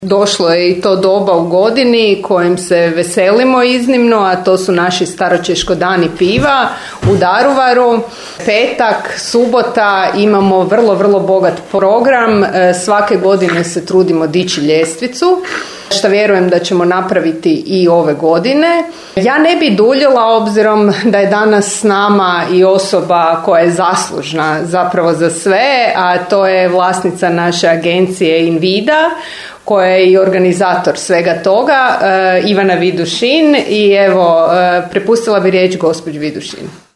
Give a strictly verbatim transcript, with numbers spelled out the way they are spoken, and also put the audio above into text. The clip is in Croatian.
Došlo je i to doba u godini kojim se veselimo iznimno, a to su naši staročeško dani piva u Daruvaru. Petak, subota imamo vrlo, vrlo bogat program. Svake godine se trudimo dići ljestvicu, što vjerujem da ćemo napraviti i ove godine. Ja ne bi duljila obzirom da je danas s nama i osoba koja je zaslužna zapravo za sve, a to je vlasnica naše agencije Invida, koja je i organizator svega toga, Ivana Vidušin, i evo, prepustila bi riječ gospođi Vidušin.